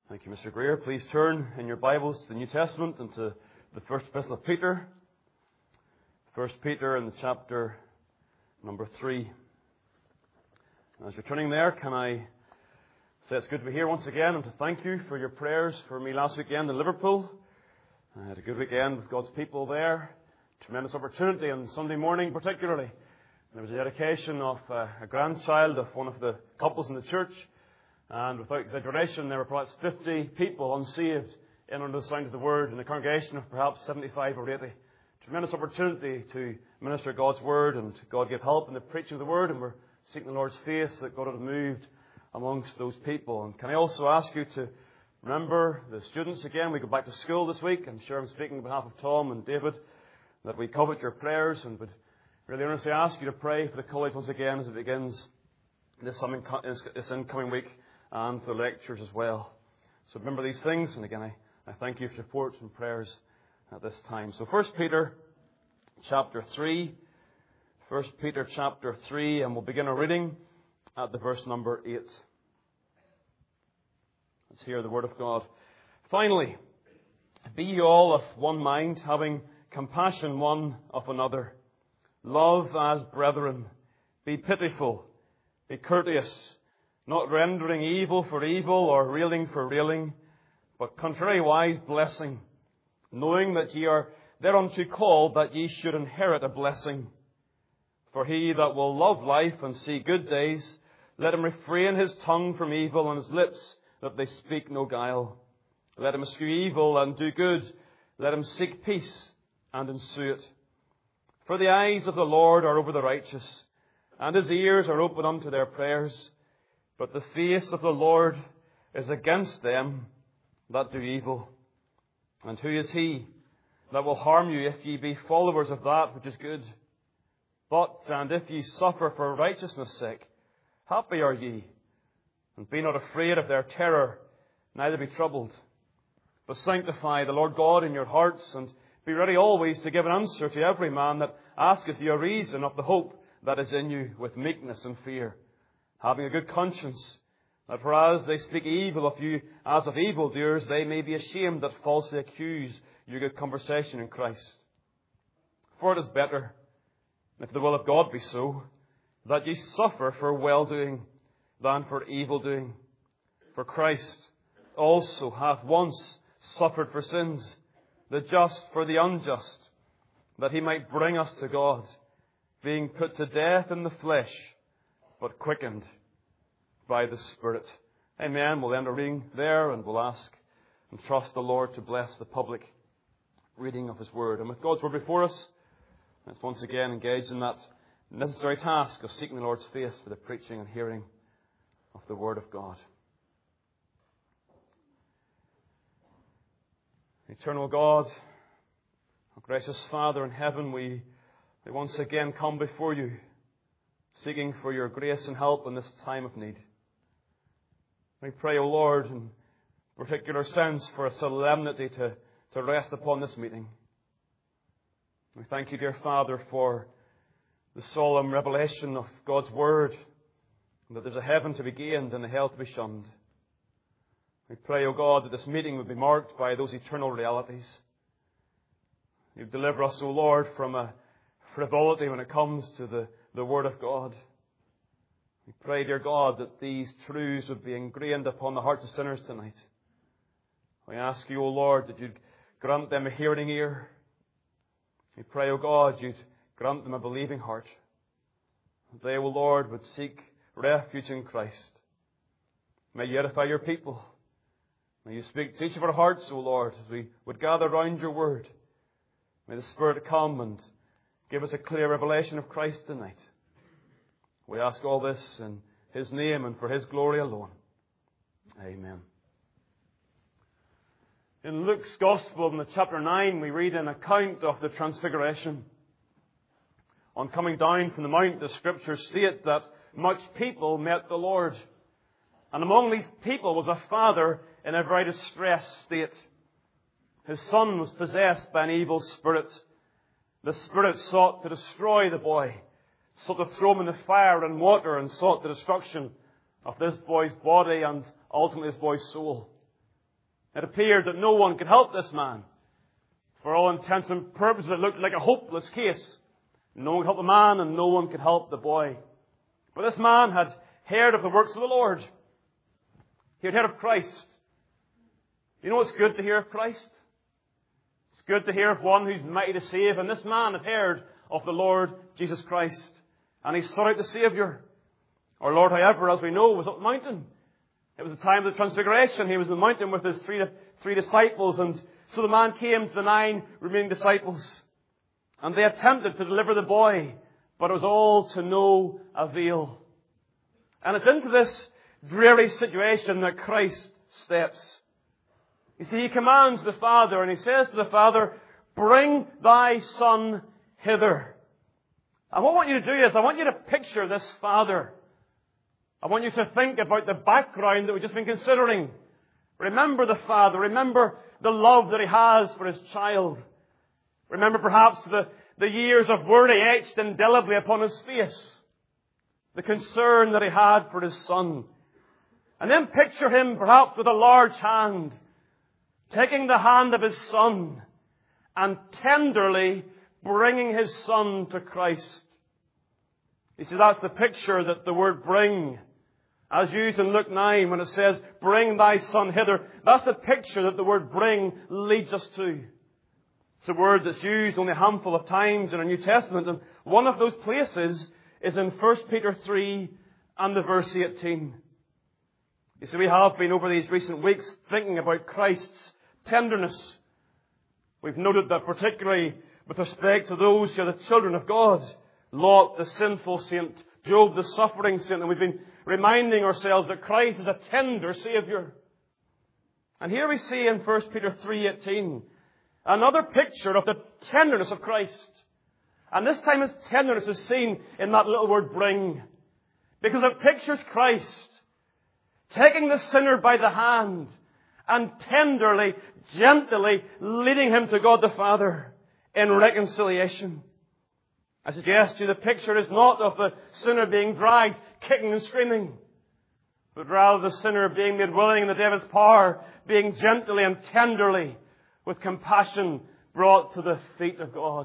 Thank you, Mr. Greer. Please turn in your Bibles to the New Testament and to the first epistle of Peter. 1 Peter in the chapter number 3. As you're turning there, can I say it's good to be here once again and to thank you for your prayers for me last weekend in Liverpool. I had a good weekend with God's people there. Tremendous opportunity on Sunday morning particularly. There was a dedication of a grandchild of one of the couples in the church. And without exaggeration, there were perhaps 50 people unsaved in under the sound of the word in a congregation of perhaps 75 or 80. Tremendous opportunity to minister God's word, and God give help in the preaching of the word, and we're seeking the Lord's face that God had moved amongst those people. And can I also ask you to remember the students again? We go back to school this week. I'm sure I'm speaking on behalf of Tom and David, that we covet your prayers and would really earnestly ask you to pray for the college once again as it begins this incoming week, and for the lectures as well. So remember these things, and again, I thank you for your support and prayers at this time. So 1 Peter chapter 3. 1 Peter chapter 3, and we'll begin our reading at the verse number 8. Let's hear the word of God. Finally, be ye all of one mind, having compassion one of another. Love as brethren. Be pitiful. Be courteous, not rendering evil for evil or railing for railing, but contrariwise blessing, knowing that ye are thereunto called, that ye should inherit a blessing. For he that will love life and see good days, let him refrain his tongue from evil, and his lips that they speak no guile. Let him eschew evil and do good. Let him seek peace and ensue it. For the eyes of the Lord are over the righteous, and his ears are open unto their prayers. But the face of the Lord is against them that do evil. And who is he that will harm you if ye be followers of that which is good? But, and if ye suffer for righteousness' sake, happy are ye. And be not afraid of their terror, neither be troubled. But sanctify the Lord God in your hearts, and be ready always to give an answer to every man that asketh you a reason of the hope that is in you, with meekness and fear, having a good conscience, that whereas they speak evil of you as of evildoers, they may be ashamed that falsely accuse your good conversation in Christ. For it is better, if the will of God be so, that ye suffer for well-doing than for evil-doing. For Christ also hath once suffered for sins, the just for the unjust, that he might bring us to God, being put to death in the flesh, but quickened by the Spirit. Amen. We'll end our reading there, and we'll ask and trust the Lord to bless the public reading of His Word. And with God's Word before us, let's once again engage in that necessary task of seeking the Lord's face for the preaching and hearing of the Word of God. Eternal God, our gracious Father in heaven, we once again come before you, seeking for your grace and help in this time of need. We pray, O Lord, in particular sense for a solemnity to rest upon this meeting. We thank you, dear Father, for the solemn revelation of God's Word, and that there's a heaven to be gained and a hell to be shunned. We pray, O God, that this meeting would be marked by those eternal realities. You deliver us, O Lord, from a frivolity when it comes to the Word of God. We pray, dear God, that these truths would be ingrained upon the hearts of sinners tonight. We ask you, O Lord, that you'd grant them a hearing ear. We pray, O God, you'd grant them a believing heart. That they, O Lord, would seek refuge in Christ. May you edify your people. May you speak to each of our hearts, O Lord, as we would gather round your word. May the Spirit come and give us a clear revelation of Christ tonight. We ask all this in His name and for His glory alone. Amen. In Luke's Gospel, in the chapter 9, we read an account of the Transfiguration. On coming down from the mount, the Scriptures state that much people met the Lord. And among these people was a father in a very distressed state. His son was possessed by an evil spirit. The spirit sought to destroy the boy, sought to throw him in the fire and water, and sought the destruction of this boy's body and ultimately this boy's soul. It appeared that no one could help this man. For all intents and purposes, it looked like a hopeless case. No one could help the man, and no one could help the boy. But this man had heard of the works of the Lord. He had heard of Christ. You know it's good to hear of Christ? It's good to hear of one who's mighty to save. And this man had heard of the Lord Jesus Christ. And he sought out the Saviour. Our Lord, however, as we know, was up the mountain. It was the time of the Transfiguration. He was on the mountain with his three disciples. And so the man came to the 9 remaining disciples. And they attempted to deliver the boy. But it was all to no avail. And it's into this dreary situation that Christ steps. You see, He commands the Father, and He says to the Father, "Bring thy Son hither." And what I want you to do is, I want you to picture this Father. I want you to think about the background that we've just been considering. Remember the Father. Remember the love that He has for His child. Remember perhaps the years of worry etched indelibly upon His face. The concern that He had for His Son. And then picture Him perhaps with a large hand, taking the hand of His Son and tenderly bringing His Son to Christ. You see, that's the picture that the word bring, as used in Luke 9 when it says, "Bring thy Son hither," that's the picture that the word bring leads us to. It's a word that's used only a handful of times in our New Testament, and one of those places is in 1 Peter 3 and the verse 18. You see, we have been over these recent weeks thinking about Christ's tenderness. We've noted that particularly with respect to those who are the children of God, Lot, the sinful saint, Job, the suffering saint, and we've been reminding ourselves that Christ is a tender Saviour. And here we see in 1 Peter 3:18 another picture of the tenderness of Christ. And this time His tenderness is seen in that little word bring. Because it pictures Christ taking the sinner by the hand and tenderly, gently leading him to God the Father in reconciliation. I suggest to you the picture is not of the sinner being dragged, kicking and screaming, but rather the sinner being made willing in the devil's power, being gently and tenderly, with compassion, brought to the feet of God.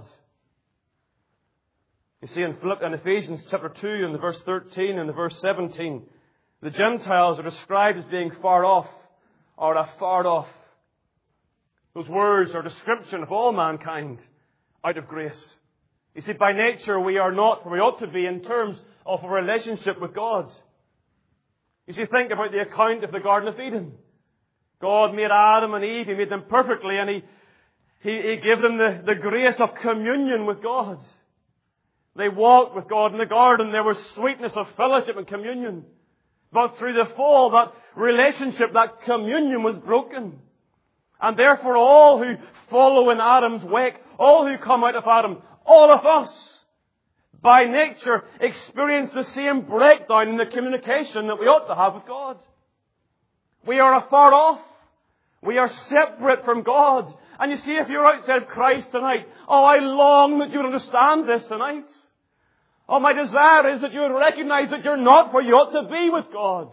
You see in Ephesians chapter 2 and the verse 13 and the verse 17, the Gentiles are described as being far off, or afar off. Those words are a description of all mankind out of grace. You see, by nature we are not where we ought to be in terms of a relationship with God. You see, think about the account of the Garden of Eden. God made Adam and Eve. He made them perfectly, and He gave them the grace of communion with God. They walked with God in the garden. There was sweetness of fellowship and communion. But through the fall, that relationship, that communion was broken. And therefore all who follow in Adam's wake, all who come out of Adam, all of us, by nature, experience the same breakdown in the communication that we ought to have with God. We are afar off. We are separate from God. And you see, if you're outside Christ tonight, I long that you would understand this tonight. My desire is that you would recognize that you're not where you ought to be with God.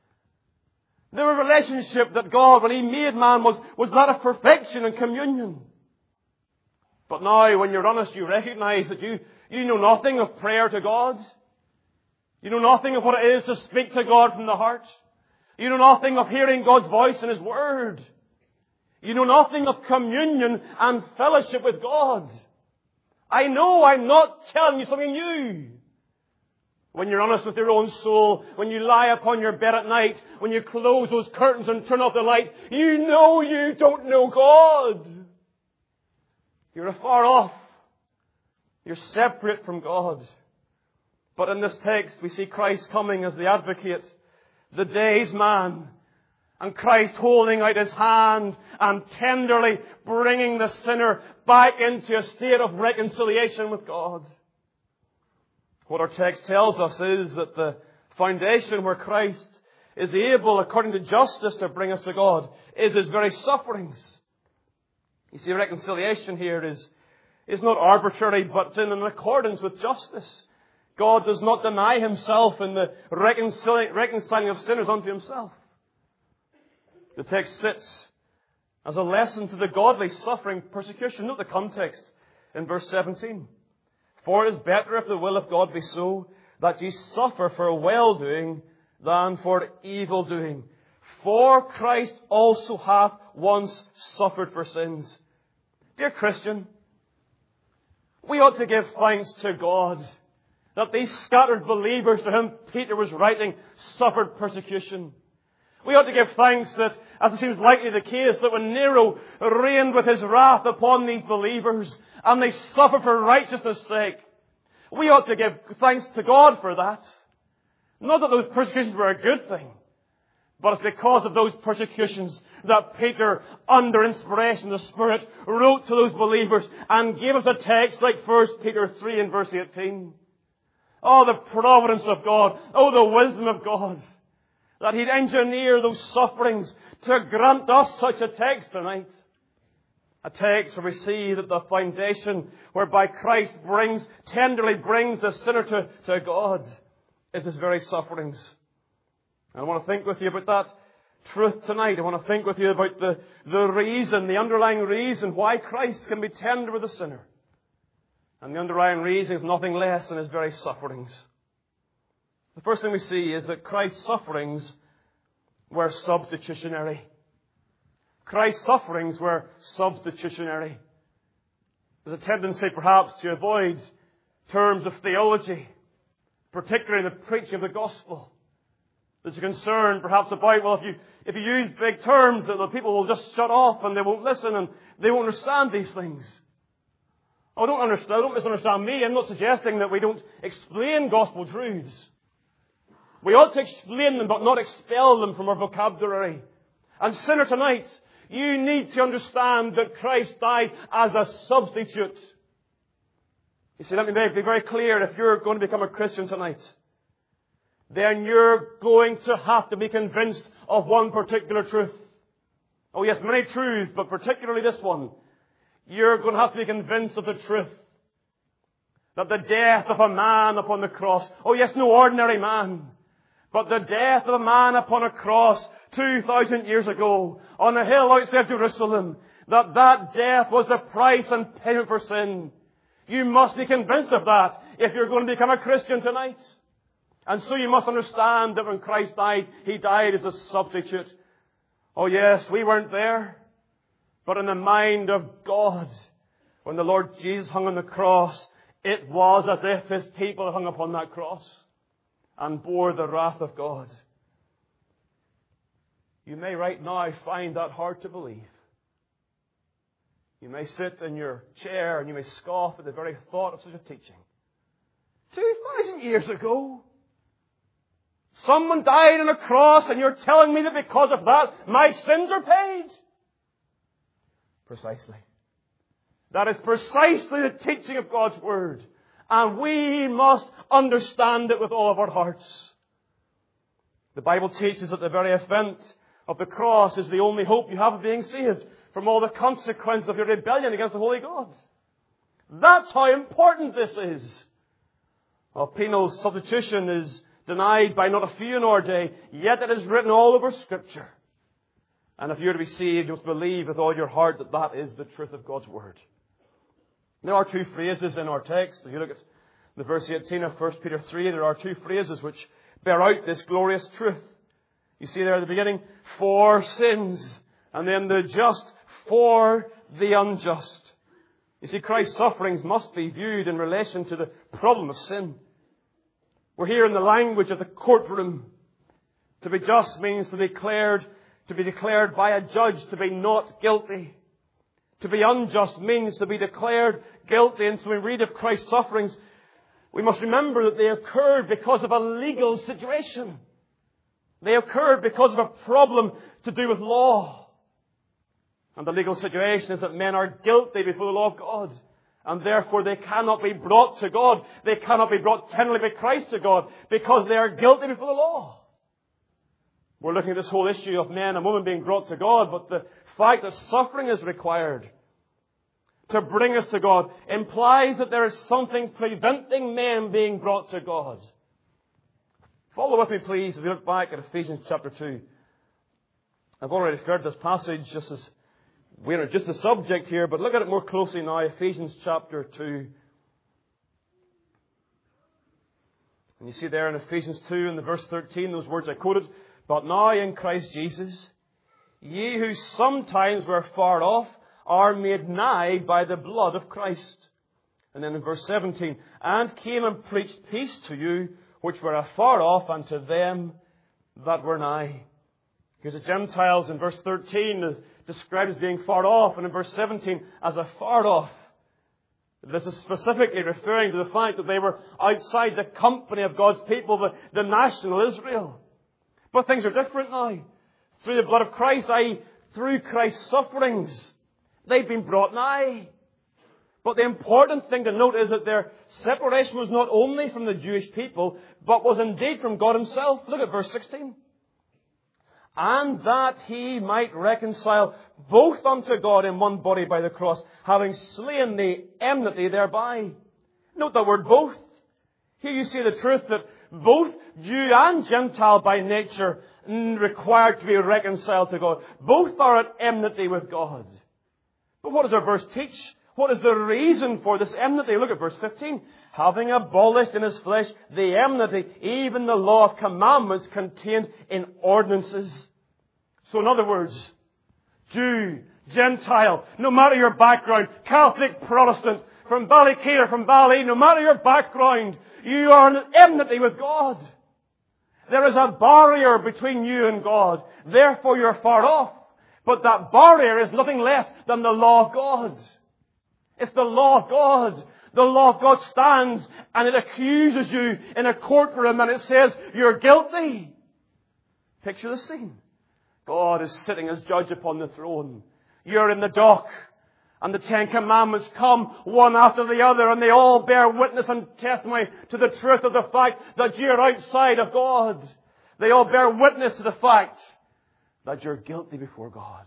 The relationship that God, when He made man, was that of perfection and communion. But now, when you're honest, you recognize that you know nothing of prayer to God. You know nothing of what it is to speak to God from the heart. You know nothing of hearing God's voice in His Word. You know nothing of communion and fellowship with God. I know I'm not telling you something new. When you're honest with your own soul, when you lie upon your bed at night, when you close those curtains and turn off the light, you know you don't know God. You're afar off. You're separate from God. But in this text, we see Christ coming as the advocate, the days man, and Christ holding out His hand and tenderly bringing the sinner back into a state of reconciliation with God. What our text tells us is that the foundation where Christ is able, according to justice, to bring us to God is His very sufferings. You see, reconciliation here is not arbitrary, but in accordance with justice. God does not deny Himself in the reconciling of sinners unto Himself. The text sits as a lesson to the godly suffering persecution. Note the context in verse 17. For it is better, if the will of God be so, that ye suffer for well-doing than for evil-doing. For Christ also hath once suffered for sins. Dear Christian, we ought to give thanks to God that these scattered believers to whom Peter was writing suffered persecution. We ought to give thanks that, as it seems likely the case, that when Nero reigned with his wrath upon these believers and they suffered for righteousness' sake, we ought to give thanks to God for that. Not that those persecutions were a good thing, but it's because of those persecutions that Peter, under inspiration of the Spirit, wrote to those believers and gave us a text like 1 Peter 3 and verse 18. Oh, the providence of God. Oh, the wisdom of God. That He'd engineer those sufferings to grant us such a text tonight. A text where we see that the foundation whereby Christ tenderly brings the sinner to God is His very sufferings. And I want to think with you about that truth tonight. I want to think with you about the underlying reason why Christ can be tender with the sinner. And the underlying reason is nothing less than His very sufferings. The first thing we see is that Christ's sufferings were substitutionary. Christ's sufferings were substitutionary. There's a tendency perhaps to avoid terms of theology, particularly in the preaching of the gospel. There's a concern perhaps about, well, if you use big terms, that the people will just shut off and they won't listen and they won't understand these things. Oh, don't misunderstand me. I'm not suggesting that we don't explain gospel truths. We ought to explain them, but not expel them from our vocabulary. And sinner tonight, you need to understand that Christ died as a substitute. You see, let me be very clear. If you're going to become a Christian tonight, then you're going to have to be convinced of one particular truth. Oh yes, many truths, but particularly this one. You're going to have to be convinced of the truth that the death of a man upon the cross, oh yes, no ordinary man, but the death of a man upon a cross 2,000 years ago on a hill outside Jerusalem, that death was the price and payment for sin. You must be convinced of that if you're going to become a Christian tonight. And so you must understand that when Christ died, He died as a substitute. Oh yes, we weren't there. But in the mind of God, when the Lord Jesus hung on the cross, it was as if His people hung upon that cross and bore the wrath of God. You may right now find that hard to believe. You may sit in your chair and you may scoff at the very thought of such a teaching. 2,000 years ago, someone died on a cross and you're telling me that because of that, my sins are paid? Precisely. That is precisely the teaching of God's Word. And we must understand it with all of our hearts. The Bible teaches that the very event of the cross is the only hope you have of being saved from all the consequences of your rebellion against the Holy God. That's how important this is. Penal substitution is denied by not a few in our day, yet it is written all over Scripture. And if you're to be saved, you must believe with all your heart that that is the truth of God's Word. There are two phrases in our text. If you look at the verse 18 of 1 Peter 3, there are two phrases which bear out this glorious truth. You see there at the beginning, for sins, and then the just for the unjust. You see, Christ's sufferings must be viewed in relation to the problem of sin. We're here in the language of the courtroom. To be just means to be declared by a judge to be not guilty. To be unjust means to be declared guilty. And so when we read of Christ's sufferings, we must remember that they occurred because of a legal situation. They occurred because of a problem to do with law. And the legal situation is that men are guilty before the law of God. And therefore they cannot be brought to God. They cannot be brought tenderly by Christ to God because they are guilty before the law. We're looking at this whole issue of men and women being brought to God, but the fact that suffering is required to bring us to God implies that there is something preventing men being brought to God. Follow with me, please, if you look back at Ephesians chapter 2. I've already referred to this passage just as we're just a subject here, but look at it more closely now. Ephesians chapter 2. And you see there in Ephesians 2 in the verse 13, those words I quoted, "But now in Christ Jesus, ye who sometimes were far off are made nigh by the blood of Christ." And then in verse 17, "And came and preached peace to you which were afar off, and to them that were nigh." Because the Gentiles in verse 13 is described as being far off, and in verse 17 as afar off. This is specifically referring to the fact that they were outside the company of God's people, the national Israel. But things are different now. Through the blood of Christ, i.e., through Christ's sufferings, they've been brought nigh. But the important thing to note is that their separation was not only from the Jewish people, but was indeed from God Himself. Look at verse 16. "And that He might reconcile both unto God in one body by the cross, having slain the enmity thereby." Note the word both. Here you see the truth that both Jew and Gentile by nature required to be reconciled to God. Both are at enmity with God. But what does our verse teach? What is the reason for this enmity? Look at verse 15. "Having abolished in His flesh the enmity, even the law of commandments contained in ordinances." So in other words, Jew, Gentile, no matter your background, Catholic, Protestant, from Ballycare, from Bally, no matter your background, you are in enmity with God. There is a barrier between you and God. Therefore you're far off. But that barrier is nothing less than the law of God. It's the law of God. The law of God stands and it accuses you in a courtroom and it says you're guilty. Picture the scene. God is sitting as judge upon the throne. You're in the dock. And the Ten Commandments come one after the other and they all bear witness and testimony to the truth of the fact that you're outside of God. They all bear witness to the fact that you're guilty before God.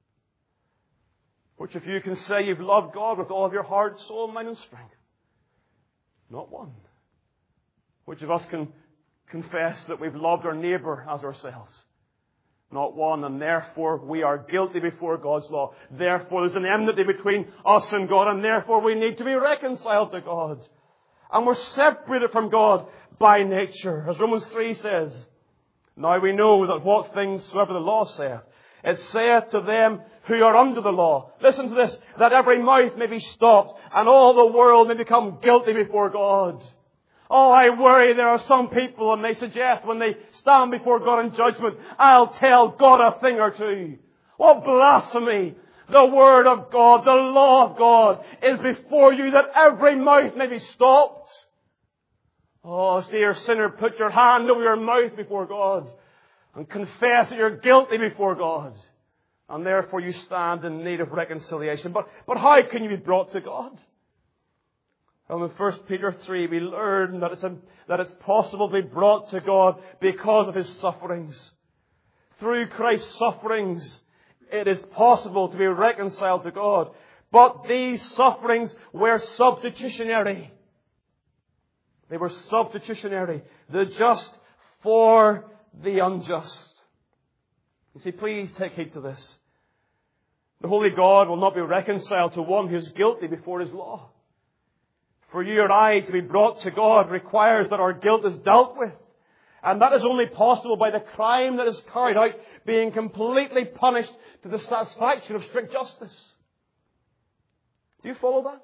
Which of you can say you've loved God with all of your heart, soul, mind and strength? Not one. Which of us can confess that we've loved our neighbour as ourselves? Not one. And therefore we are guilty before God's law. Therefore there's an enmity between us and God, and therefore we need to be reconciled to God. And we're separated from God by nature. As Romans 3 says, "Now we know that what things soever the law saith, it saith to them who are under the law." Listen to this. "That every mouth may be stopped, and all the world may become guilty before God." Oh, I worry there are some people and they suggest when they stand before God in judgment, "I'll tell God a thing or two." What blasphemy! The Word of God, the law of God is before you that every mouth may be stopped. Oh, dear sinner, put your hand over your mouth before God and confess that you're guilty before God. And therefore you stand in need of reconciliation. But how can you be brought to God? Well, in 1 Peter 3 we learn that it's possible to be brought to God because of His sufferings. Through Christ's sufferings, it is possible to be reconciled to God. But these sufferings were substitutionary. They were substitutionary. The just for the unjust. You see, please take heed to this. The Holy God will not be reconciled to one who is guilty before His law. For you or I to be brought to God requires that our guilt is dealt with. And that is only possible by the crime that is carried out being completely punished to the satisfaction of strict justice. Do you follow that?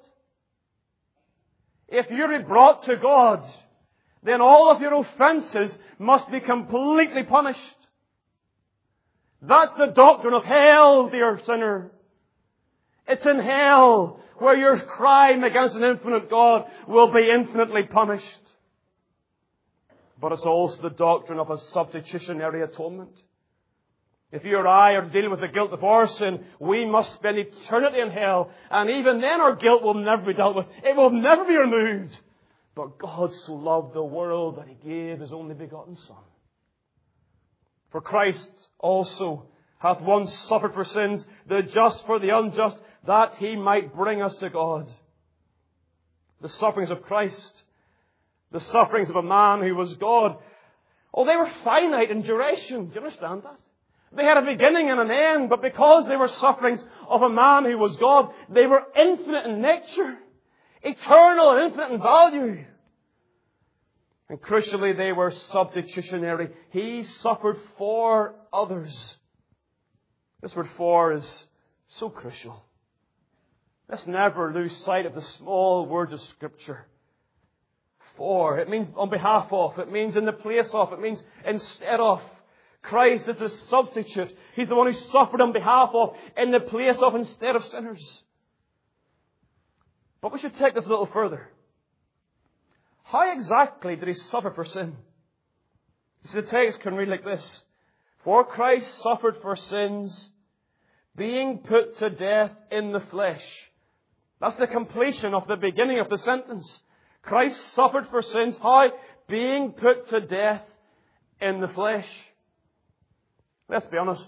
If you're brought to God, then all of your offences must be completely punished. That's the doctrine of hell, dear sinner. It's in hell where your crime against an infinite God will be infinitely punished. But it's also the doctrine of a substitutionary atonement. If you or I are dealing with the guilt of our sin, we must spend eternity in hell. And even then our guilt will never be dealt with. It will never be removed. But God so loved the world that He gave His only begotten Son. For Christ also hath once suffered for sins, the just for the unjust, that He might bring us to God. The sufferings of Christ, the sufferings of a man who was God, oh, they were finite in duration. Do you understand that? They had a beginning and an end, but because they were sufferings of a man who was God, they were infinite in nature, eternal and infinite in value. And crucially, they were substitutionary. He suffered for others. This word "for" is so crucial. Let's never lose sight of the small words of Scripture. For. It means on behalf of. It means in the place of. It means instead of. Christ is the substitute. He's the one who suffered on behalf of, in the place of, instead of sinners. But we should take this a little further. How exactly did He suffer for sin? You see, the text can read like this. For Christ suffered for sins, being put to death in the flesh. That's the completion of the beginning of the sentence. Christ suffered for sins. How? Being put to death in the flesh. Let's be honest.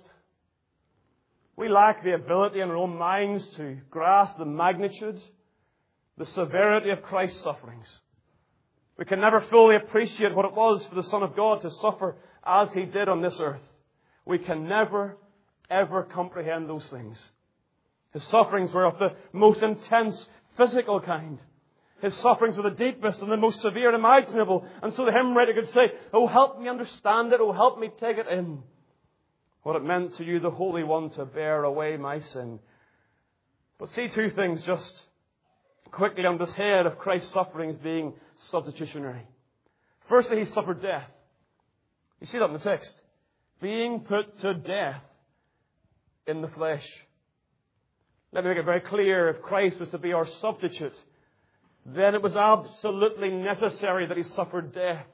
We lack the ability in our own minds to grasp the magnitude, the severity of Christ's sufferings. We can never fully appreciate what it was for the Son of God to suffer as He did on this earth. We can never, ever comprehend those things. His sufferings were of the most intense physical kind. His sufferings were the deepest and the most severe imaginable. And so the hymn writer could say, "Oh, help me understand it. Oh, help me take it in. What it meant to you, the Holy One, to bear away my sin." But see two things just quickly on this head of Christ's sufferings being substitutionary. Firstly, He suffered death. You see that in the text. Being put to death in the flesh. Let me make it very clear, if Christ was to be our substitute, then it was absolutely necessary that He suffered death.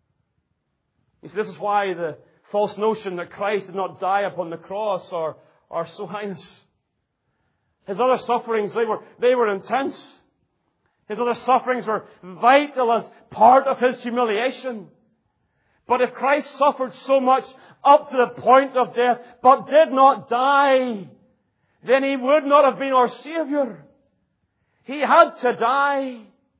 You see, this is why the false notion that Christ did not die upon the cross are so heinous. His other sufferings, they were intense. His other sufferings were vital as part of His humiliation. But if Christ suffered so much up to the point of death, but did not die, then He would not have been our Savior. He had to die.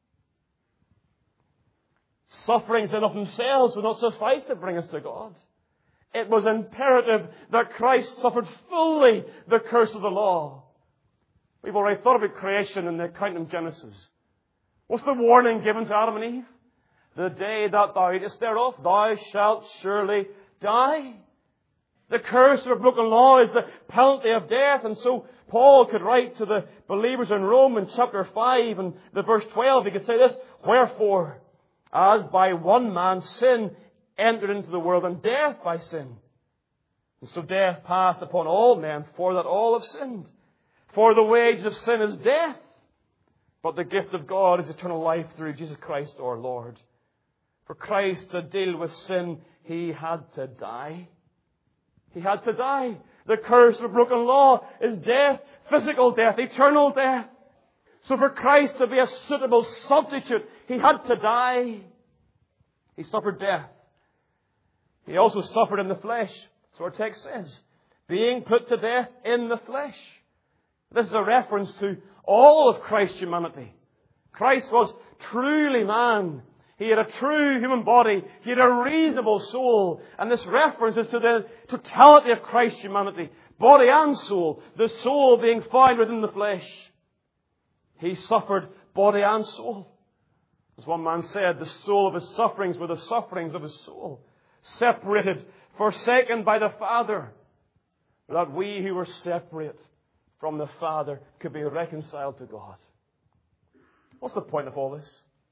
Sufferings in of themselves would not suffice to bring us to God. It was imperative that Christ suffered fully the curse of the law. We've already thought about creation in the account of Genesis. What's the warning given to Adam and Eve? The day that thou eatest thereof, thou shalt surely die. The curse of a broken law is the penalty of death. And so Paul could write to the believers in Rome in chapter 5 and the verse 12. He could say this, "Wherefore, as by one man sin entered into the world, and death by sin. And so death passed upon all men, for that all have sinned. For the wages of sin is death, but the gift of God is eternal life through Jesus Christ our Lord." For Christ to deal with sin, He had to die. He had to die. The curse of a broken law is death, physical death, eternal death. So for Christ to be a suitable substitute, He had to die. He suffered death. He also suffered in the flesh. So our text says, being put to death in the flesh. This is a reference to all of Christ's humanity. Christ was truly man. He had a true human body. He had a reasonable soul. And this reference is to the totality of Christ's humanity. Body and soul. The soul being found within the flesh. He suffered body and soul. As one man said, the soul of His sufferings were the sufferings of His soul. Separated, forsaken by the Father. That we who were separate from the Father could be reconciled to God. What's the point of all this?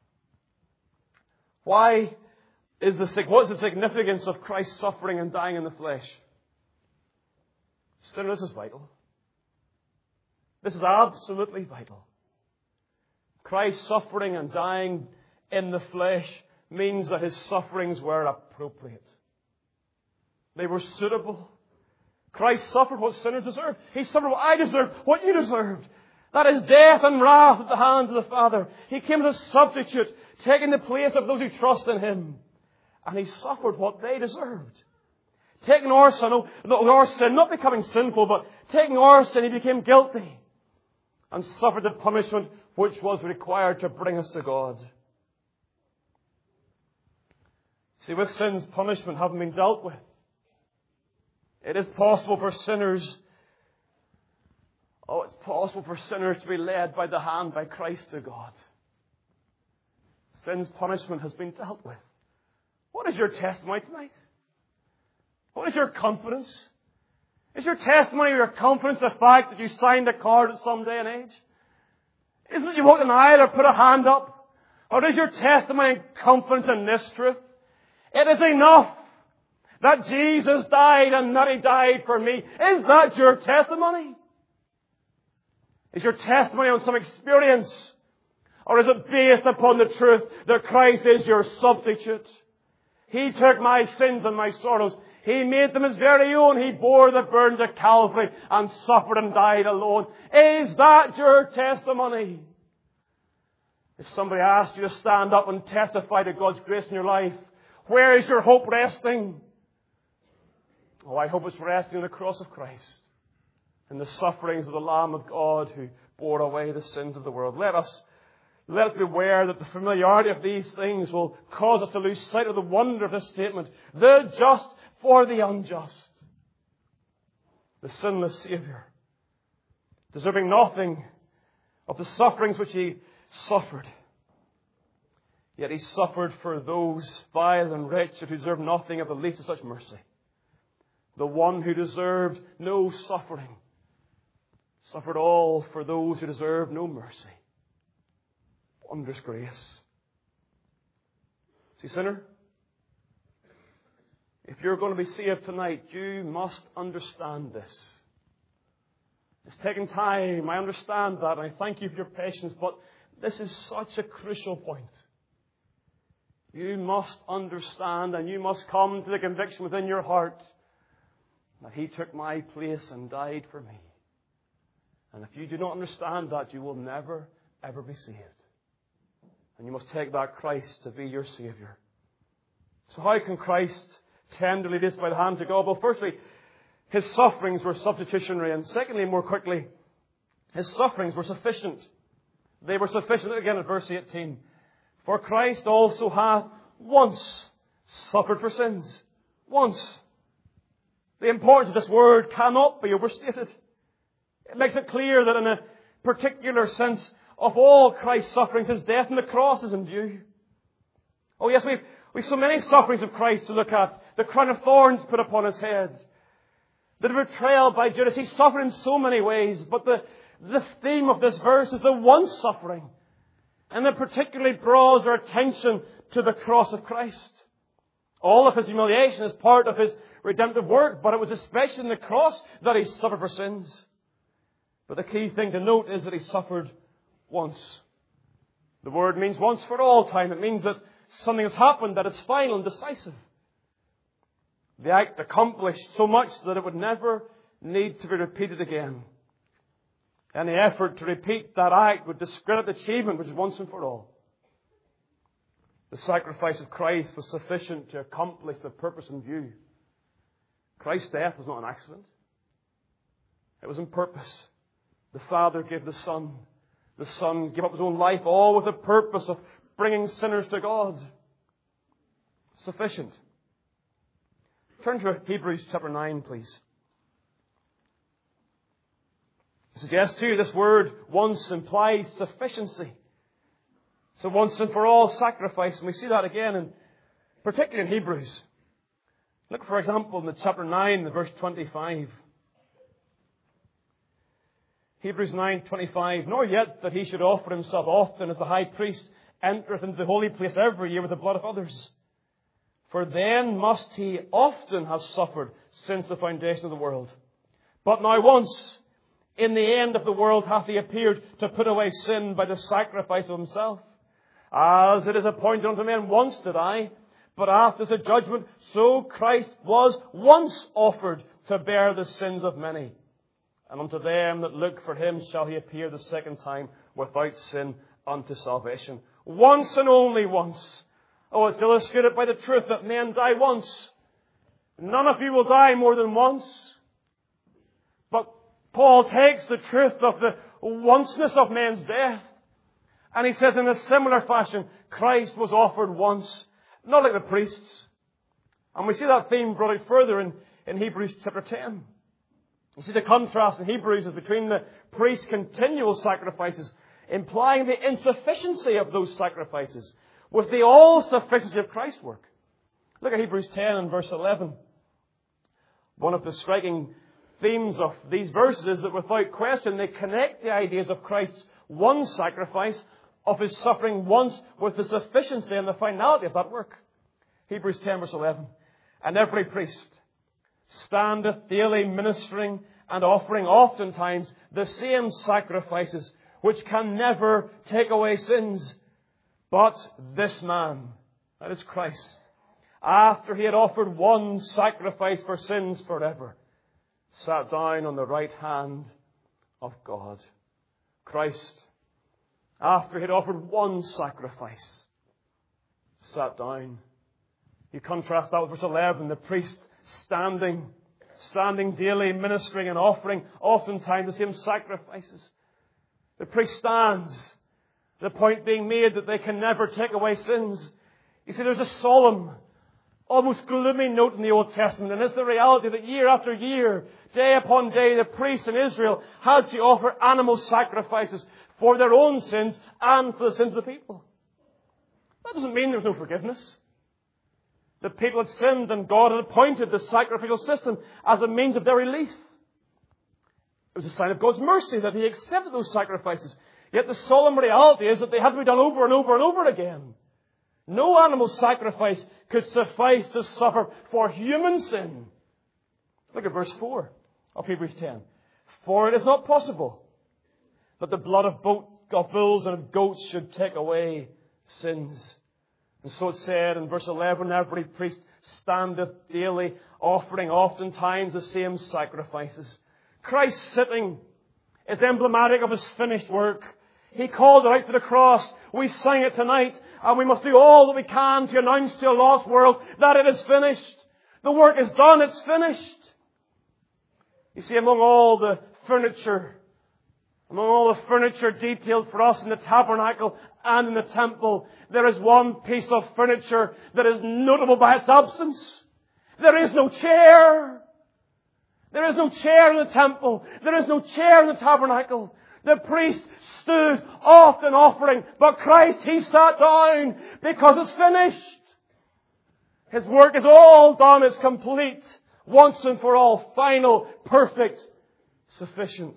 What's the significance of Christ's suffering and dying in the flesh? Sinner, this is vital. This is absolutely vital. Christ's suffering and dying in the flesh means that His sufferings were appropriate. They were suitable. Christ suffered what sinners deserved. He suffered what I deserved, what you deserved. That is death and wrath at the hands of the Father. He came as a substitute, taking the place of those who trust in Him. And He suffered what they deserved. Taking our sin, not becoming sinful, but taking our sin, He became guilty. And suffered the punishment which was required to bring us to God. See, with sin's punishment having been dealt with, It is possible for sinners, it's possible for sinners to be led by the hand by Christ to God. Sin's punishment has been dealt with. What is your testimony tonight? What is your confidence? Is your testimony or your confidence the fact that you signed a card at some day and age? Isn't it you walk an aisle or put a hand up? Or is your testimony and confidence in this truth? It is enough that Jesus died and that He died for me. Is that your testimony? Is your testimony on some experience? Or is it based upon the truth that Christ is your substitute? He took my sins and my sorrows. He made them His very own. He bore the burdens of Calvary and suffered and died alone. Is that your testimony? If somebody asked you to stand up and testify to God's grace in your life, where is your hope resting? Oh, I hope it's resting on the cross of Christ and the sufferings of the Lamb of God who bore away the sins of the world. Let us be aware that the familiarity of these things will cause us to lose sight of the wonder of this statement. The just for the unjust. The sinless Saviour, deserving nothing of the sufferings which He suffered. Yet He suffered for those vile and wretched who deserve nothing of the least of such mercy. The one who deserved no suffering suffered all for those who deserved no mercy. Wondrous grace. See, sinner, if you're going to be saved tonight, you must understand this. It's taken time, I understand that, and I thank you for your patience, but this is such a crucial point. You must understand and you must come to the conviction within your heart that He took my place and died for me. And if you do not understand that, you will never, ever be saved. And you must take that Christ to be your Saviour. So how can Christ tenderly lead us by the hand to God? Well, firstly, His sufferings were substitutionary. And secondly, more quickly, His sufferings were sufficient. They were sufficient, again at verse 18. For Christ also hath once suffered for sins. Once. The importance of this word cannot be overstated. It makes it clear that in a particular sense of all Christ's sufferings, His death on the cross is in view. Oh yes, we've so many sufferings of Christ to look at. The crown of thorns put upon His head. The betrayal by Judas. He suffered in so many ways. But the theme of this verse is the one suffering. And it particularly draws our attention to the cross of Christ. All of His humiliation is part of His redemptive work, but it was especially in the cross that He suffered for sins. But the key thing to note is that He suffered once. The word means once for all time. It means that something has happened, that it's final and decisive. The act accomplished so much that it would never need to be repeated again. Any effort to repeat that act would discredit the achievement which is once and for all. The sacrifice of Christ was sufficient to accomplish the purpose in view. Christ's death was not an accident. It was in purpose. The Father gave the Son. The Son gave up His own life, all with the purpose of bringing sinners to God. Sufficient. Turn to Hebrews chapter 9, please. I suggest to you this word once implies sufficiency. So once and for all sacrifice. And we see that again, particularly in Hebrews. Look, for example, in the chapter 9, the verse 25. Hebrews 9:25. Nor yet that He should offer Himself often as the high priest entereth into the holy place every year with the blood of others. For then must He often have suffered since the foundation of the world. But now once, in the end of the world, hath He appeared to put away sin by the sacrifice of Himself. As it is appointed unto men once to die, but after the judgment, so Christ was once offered to bear the sins of many. And unto them that look for Him shall He appear the second time without sin unto salvation. Once and only once. Oh, it's illustrated by the truth that men die once. None of you will die more than once. But Paul takes the truth of the onceness of men's death, and he says in a similar fashion, Christ was offered once, not like the priests. And we see that theme brought out further in in Hebrews chapter 10. You see, the contrast in Hebrews is between the priest's continual sacrifices, implying the insufficiency of those sacrifices, with the all-sufficiency of Christ's work. Look at Hebrews 10 and verse 11. One of the striking themes of these verses is that without question they connect the ideas of Christ's one sacrifice, of His suffering once, with the sufficiency and the finality of that work. Hebrews 10 verse 11. And every priest standeth daily ministering and offering oftentimes the same sacrifices, which can never take away sins. But this man, that is Christ, after He had offered one sacrifice for sins forever, sat down on the right hand of God. Christ, after He had offered one sacrifice, sat down. You contrast that with verse 11, the priest standing daily, ministering and offering oftentimes the same sacrifices. The priest stands. The point being made that they can never take away sins. You see, there's a solemn, almost gloomy note in the Old Testament, and it's the reality that year after year, day upon day, the priests in Israel had to offer animal sacrifices for their own sins and for the sins of the people. That doesn't mean there's no forgiveness. The people had sinned and God had appointed the sacrificial system as a means of their relief. It was a sign of God's mercy that He accepted those sacrifices. Yet the solemn reality is that they had to be done over and over and over again. No animal sacrifice could suffice to suffer for human sin. Look at verse 4 of Hebrews 10. For it is not possible that the blood of bulls and of goats should take away sins. And so it said in verse 11, every priest standeth daily, offering oftentimes the same sacrifices. Christ sitting is emblematic of His finished work. He called it out to the cross. We sang it tonight, and we must do all that we can to announce to a lost world that it is finished. The work is done, it's finished. You see, among all the furniture detailed for us in the tabernacle and in the temple, there is one piece of furniture that is notable by its absence. There is no chair. There is no chair in the temple. There is no chair in the tabernacle. The priest stood often offering, but Christ, He sat down because it's finished. His work is all done. It's complete. Once and for all. Final, perfect, sufficient.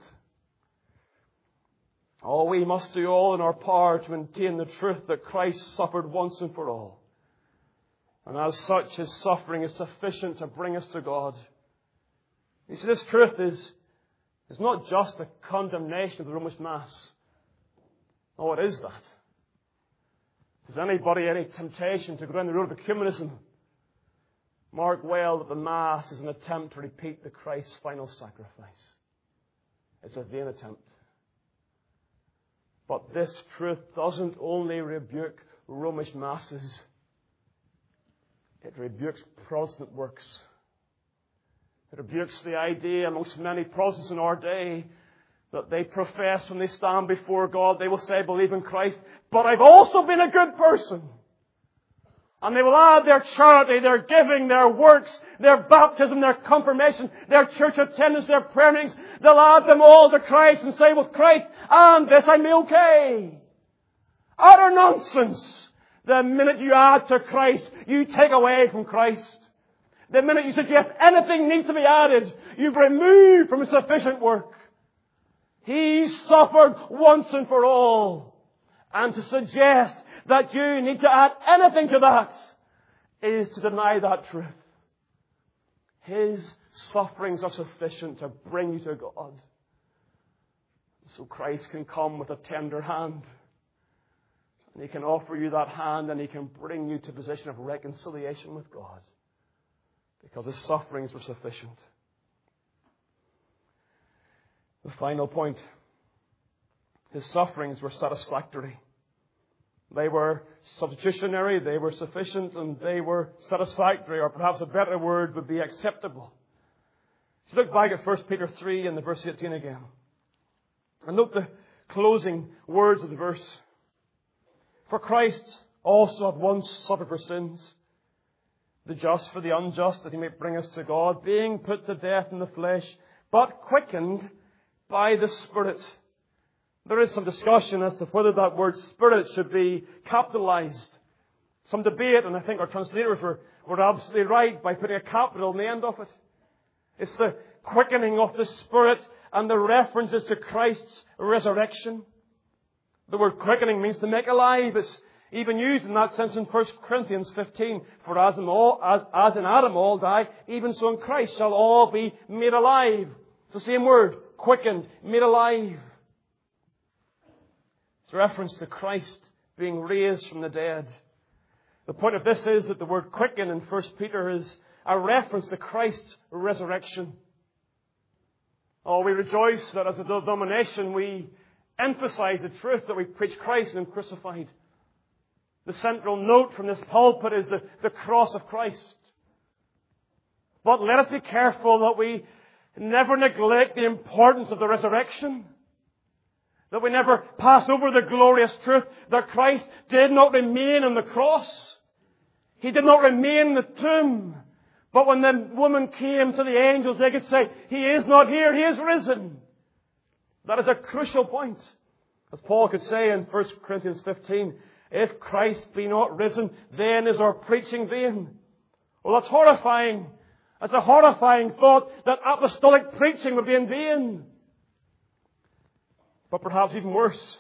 Oh, we must do all in our power to maintain the truth that Christ suffered once and for all. And as such, His suffering is sufficient to bring us to God. You see, this truth is not just a condemnation of the Romish Mass. Oh, it is that. If there's anybody any temptation to go down the road of ecumenism, mark well that the Mass is an attempt to repeat the Christ's final sacrifice. It's a vain attempt. But this truth doesn't only rebuke Romish Masses. It rebukes Protestant works. It rebukes the idea amongst many Protestants in our day that they profess when they stand before God, they will say, I believe in Christ, but I've also been a good person. And they will add their charity, their giving, their works, their baptism, their confirmation, their church attendance, their prayer meetings. They'll add them all to Christ and say, with Christ and this I'm okay. Utter nonsense. The minute you add to Christ, you take away from Christ. The minute you suggest anything needs to be added, you've removed from His sufficient work. He suffered once and for all. And to suggest that you need to add anything to that is to deny that truth. His sufferings are sufficient to bring you to God. So Christ can come with a tender hand. And He can offer you that hand and He can bring you to a position of reconciliation with God. Because His sufferings were sufficient. The final point. His sufferings were satisfactory. They were substitutionary, they were sufficient, and they were satisfactory, or perhaps a better word would be acceptable. So look back at 1 Peter 3 and the verse 18 again. And note the closing words of the verse. For Christ also had once suffered for sins, the just for the unjust, that he may bring us to God, being put to death in the flesh, but quickened by the Spirit. There is some discussion as to whether that word Spirit should be capitalized. Some debate, and I think our translators were absolutely right by putting a capital on the end of it. It's the quickening of the Spirit and the references to Christ's resurrection. The word quickening means to make alive. It's even used in that sense in 1 Corinthians 15. For as in Adam all die, even so in Christ shall all be made alive. It's the same word, quickened, made alive. It's a reference to Christ being raised from the dead. The point of this is that the word quicken in 1 Peter is a reference to Christ's resurrection. Oh, we rejoice that as a denomination we emphasize the truth that we preach Christ and Him crucified. The central note from this pulpit is the cross of Christ. But let us be careful that we never neglect the importance of the resurrection. That we never pass over the glorious truth that Christ did not remain on the cross. He did not remain in the tomb. But when the woman came to the angels, they could say, He is not here, He is risen. That is a crucial point. As Paul could say in 1 Corinthians 15, if Christ be not risen, then is our preaching vain. Well, that's horrifying. That's a horrifying thought that apostolic preaching would be in vain. But perhaps even worse,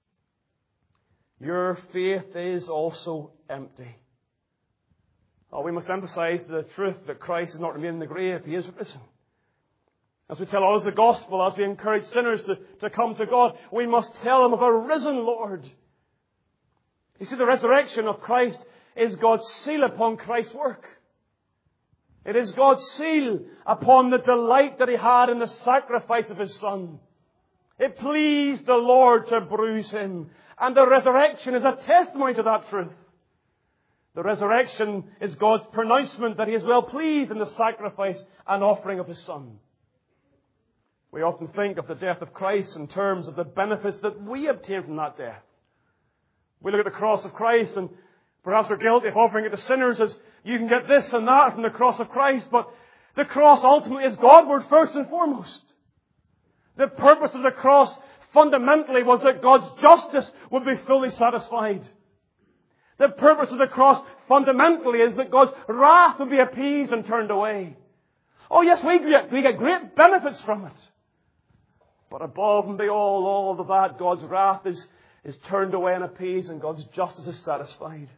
your faith is also empty. Oh, we must emphasize the truth that Christ is not remained in the grave. He is risen. As we tell others the gospel, as we encourage sinners to come to God, we must tell them of a risen Lord. You see, the resurrection of Christ is God's seal upon Christ's work. It is God's seal upon the delight that He had in the sacrifice of His Son. It pleased the Lord to bruise Him. And the resurrection is a testimony to that truth. The resurrection is God's pronouncement that He is well pleased in the sacrifice and offering of His Son. We often think of the death of Christ in terms of the benefits that we obtain from that death. We look at the cross of Christ and perhaps we're guilty of offering it to sinners as you can get this and that from the cross of Christ, but the cross ultimately is Godward first and foremost. The purpose of the cross fundamentally was that God's justice would be fully satisfied. The purpose of the cross fundamentally is that God's wrath would be appeased and turned away. Oh yes, we get great benefits from it. But above and beyond all of that, God's wrath is turned away and appeased, and God's justice is satisfied.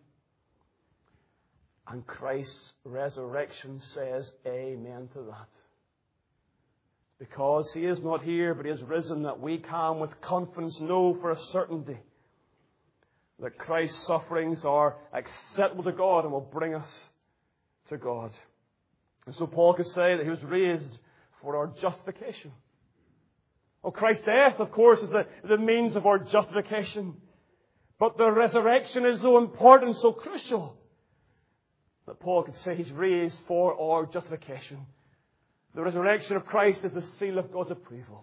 And Christ's resurrection says amen to that. Because He is not here, but He is risen, that we can with confidence know for a certainty that Christ's sufferings are acceptable to God and will bring us to God. And so Paul could say that He was raised for our justification. Oh, Christ's death, of course, is the means of our justification. But the resurrection is so important, so crucial, that Paul could say He's raised for our justification. The resurrection of Christ is the seal of God's approval.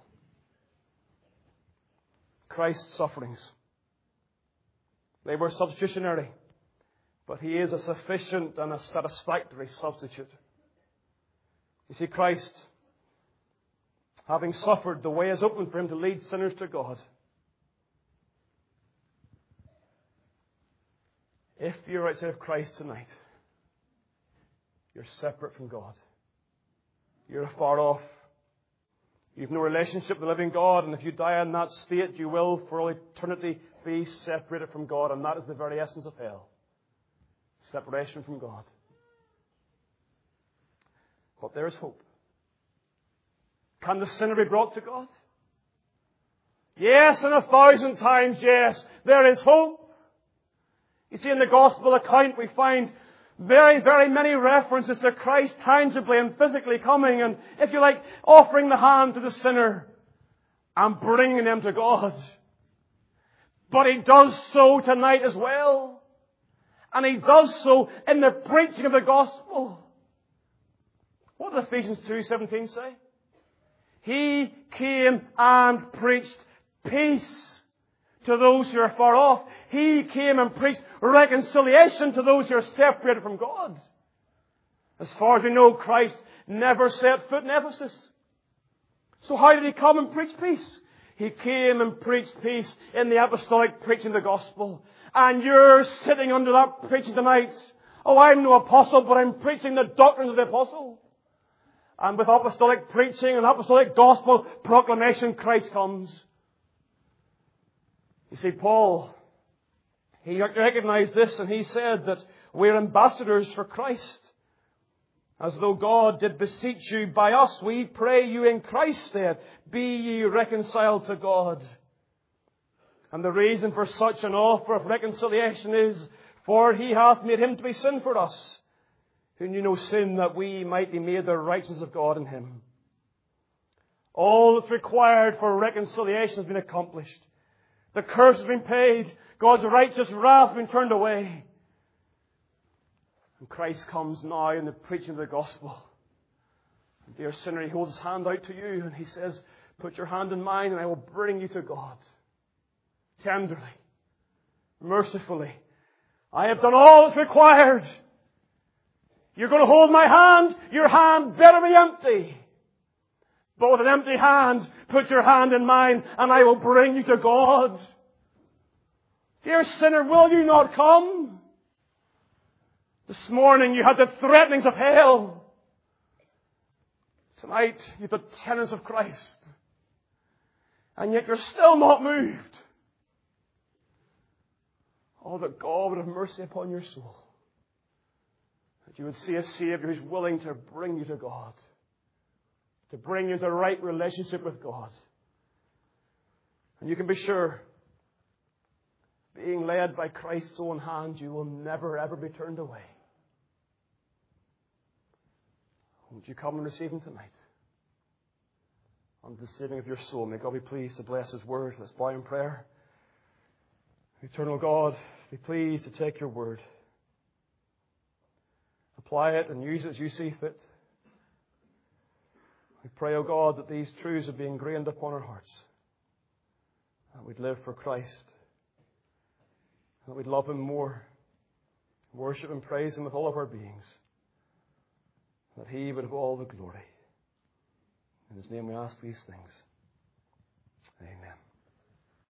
Christ's sufferings, they were substitutionary, but He is a sufficient and a satisfactory substitute. You see, Christ, having suffered, the way is open for Him to lead sinners to God. If you're outside of Christ tonight, you're separate from God. You're far off. You've no relationship with the living God, and if you die in that state, you will for all eternity be separated from God, and that is the very essence of hell. Separation from God. But there is hope. Can the sinner be brought to God? Yes, and 1,000 times yes, there is hope. You see, in the Gospel account we find very, very many references to Christ tangibly and physically coming and, if you like, offering the hand to the sinner and bringing them to God. But He does so tonight as well. And He does so in the preaching of the Gospel. What does Ephesians 2:17 say? He came and preached peace to those who are far off. He came and preached reconciliation to those who are separated from God. As far as we know, Christ never set foot in Ephesus. So how did He come and preach peace? He came and preached peace in the apostolic preaching of the gospel. And you're sitting under that preaching tonight. Oh, I'm no apostle, but I'm preaching the doctrines of the apostle. And with apostolic preaching and apostolic gospel proclamation, Christ comes. You see, Paul, he recognized this, and he said that we're ambassadors for Christ. As though God did beseech you by us, we pray you in Christ's stead, be ye reconciled to God. And the reason for such an offer of reconciliation is, for He hath made Him to be sin for us, who knew no sin, that we might be made the righteousness of God in Him. All that's required for reconciliation has been accomplished. The curse has been paid. God's righteous wrath has been turned away. And Christ comes now in the preaching of the gospel. And dear sinner, He holds His hand out to you and He says, put your hand in mine and I will bring you to God. Tenderly, mercifully. I have done all that's required. You're going to hold my hand. Your hand better be empty. But with an empty hand, put your hand in mine and I will bring you to God. Dear sinner, will you not come? This morning you had the threatenings of hell. Tonight you have the tenets of Christ. And yet you're still not moved. Oh, that God would have mercy upon your soul. That you would see a Savior who's willing to bring you to God. To bring you into the right relationship with God. And you can be sure, being led by Christ's own hand, you will never ever be turned away. Won't you come and receive Him tonight? Unto the saving of your soul. May God be pleased to bless His word. Let's bow in prayer. Eternal God, be pleased to take your word. Apply it and use it as you see fit. We pray, O God, that these truths would be ingrained upon our hearts. That we'd live for Christ. That we'd love Him more. Worship and praise Him with all of our beings. That He would have all the glory. In His name we ask these things. Amen.